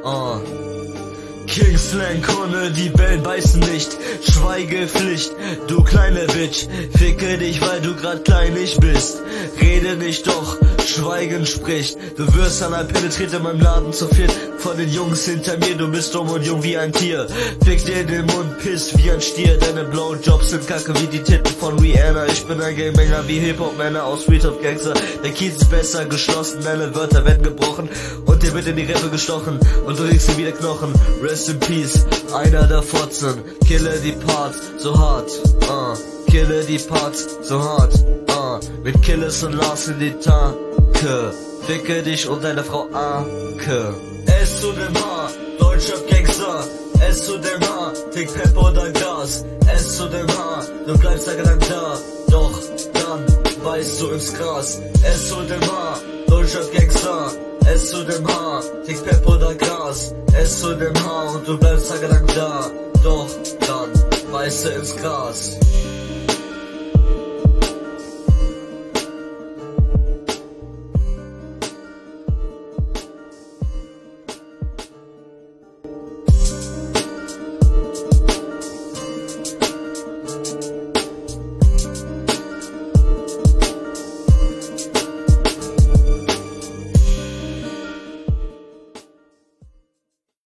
Kingslang, Kunde, die Bällen beißen nicht. Schweigepflicht, du kleine Bitch. Ficke dich, weil du grad kleinig bist. Rede nicht, doch Schweigen spricht. Du wirst an penetriert in meinem Laden zu viel von den Jungs hinter mir. Du bist dumm und jung wie ein Tier. Fick dir den Mund, piss wie ein Stier. Deine Blowjobs sind kacke wie die Titten von Rihanna. Ich bin ein Gangbanger wie Hip-Hop-Männer aus Street of Gangster. Der Kiez ist besser geschlossen, deine Wörter werden gebrochen und dir wird in die Rippe gestochen und du legst dir wieder Knochen. Rest in Peace, einer der Fotzen. Kille die Parts so hart, kille die Parts so hart, mit Killes und Lars in die Tanke. Ficke dich und deine Frau Anke. S zu dem H, deutscher Gangster. S zu dem H, Tick Pep oder Gas. S zu dem H, du bleibst tagelang da. Doch dann beißt du ins Gras. S zu dem H, deutscher Gangster. S zu dem H, Tick Pep oder Gras. S zu dem H und du bleibst tagelang da. Doch dann beißt du ins Gras.